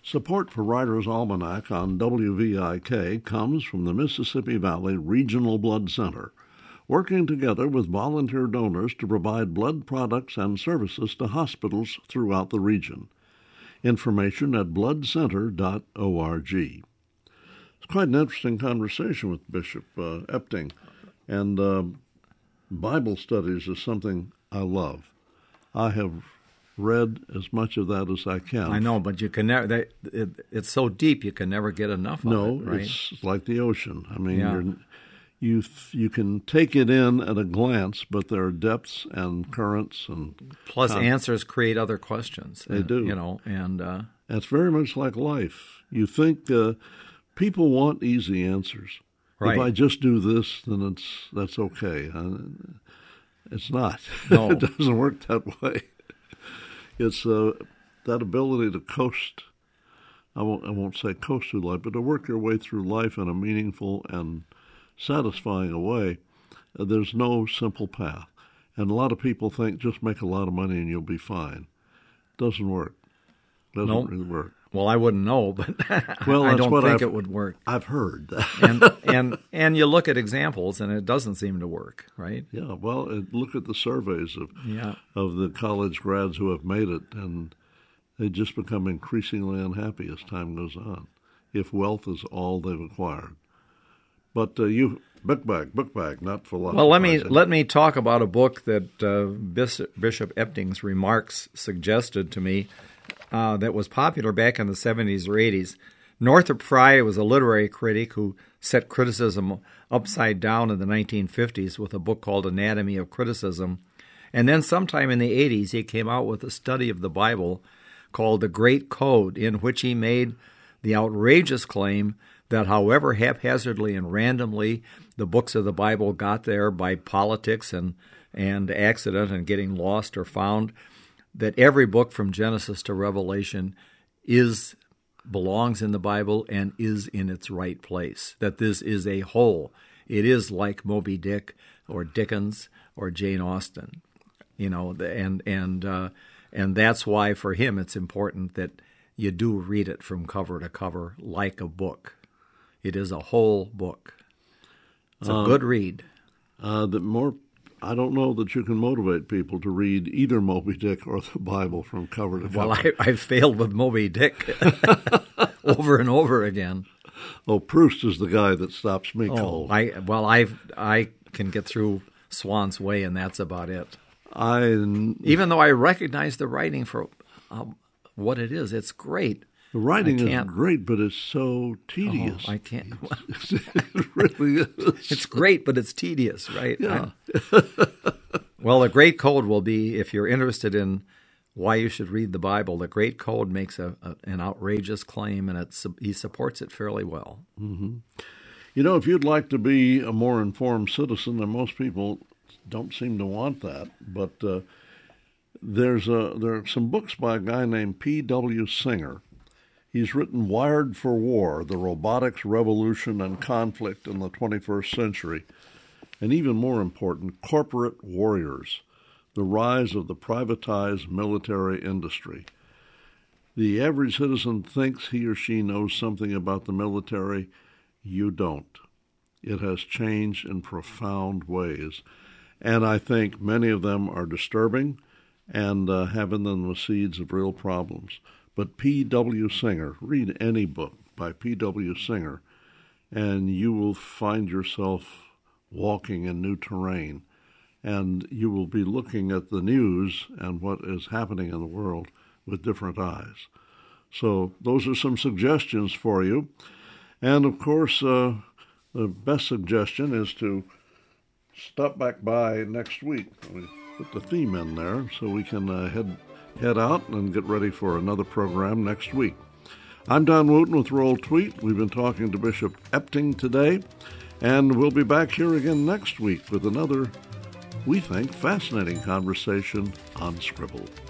Support for Writer's Almanac on WVIK comes from the Mississippi Valley Regional Blood Center, working together with volunteer donors to provide blood products and services to hospitals throughout the region. Information at bloodcenter.org. It's quite an interesting conversation with Bishop Epting, and Bible studies is something I love. I have read as much of that as I can. I know, but you can never. It's so deep, you can never get enough of it. Right? It's like the ocean. I mean, you can take it in at a glance, but there are depths and currents and plus answers create other questions. They do, and it's very much like life. You think people want easy answers. Right. If I just do this, then that's okay. It's not. No. It doesn't work that way. It's that ability to coast. I won't say coast through life, but to work your way through life in a meaningful and satisfying way. There's no simple path, and a lot of people think just make a lot of money and you'll be fine. Doesn't work. Doesn't really work. Well, I wouldn't know, but well, I don't think it would work. I've heard that. and you look at examples, and it doesn't seem to work, right? Yeah, well, look at the surveys of the college grads who have made it, and they just become increasingly unhappy as time goes on, if wealth is all they've acquired. But book bag, not philosophy. Well, let me talk about a book that Bishop Epting's remarks suggested to me. That was popular back in the 70s or 80s. Northrop Frye was a literary critic who set criticism upside down in the 1950s with a book called Anatomy of Criticism. And then sometime in the 80s, he came out with a study of the Bible called The Great Code, in which he made the outrageous claim that however haphazardly and randomly the books of the Bible got there by politics and accident and getting lost or found, that every book from Genesis to Revelation belongs in the Bible and is in its right place, that this is a whole. It is like Moby Dick or Dickens or Jane Austen, and that's why for him it's important that you do read it from cover to cover like a book. It is a whole book. It's a good read. I don't know that you can motivate people to read either Moby Dick or the Bible from cover to cover. Well, I've failed with Moby Dick over and over again. Oh, Proust is the guy that stops me cold. I can get through Swann's Way, and that's about it. Even though I recognize the writing for what it is, it's great. The writing is great, but it's so tedious. I can't. It really is. It's great, but it's tedious, right? Yeah. Well, The Great Code will be, if you're interested in why you should read the Bible, The Great Code makes an outrageous claim, and he supports it fairly well. Mm-hmm. If you'd like to be a more informed citizen, and most people don't seem to want that, but there are some books by a guy named P.W. Singer. He's written Wired for War, The Robotics Revolution and Conflict in the 21st Century, and even more important, Corporate Warriors, The Rise of the Privatized Military Industry. The average citizen thinks he or she knows something about the military. You don't. It has changed in profound ways, and I think many of them are disturbing and have in them the seeds of real problems. But P.W. Singer, read any book by P.W. Singer, and you will find yourself walking in new terrain, and you will be looking at the news and what is happening in the world with different eyes. So those are some suggestions for you. And, of course, the best suggestion is to stop back by next week. We put the theme in there so we can head out and get ready for another program next week. I'm Don Wooten with Roll Tweet. We've been talking to Bishop Epting today, and we'll be back here again next week with another, we think, fascinating conversation on Scribble.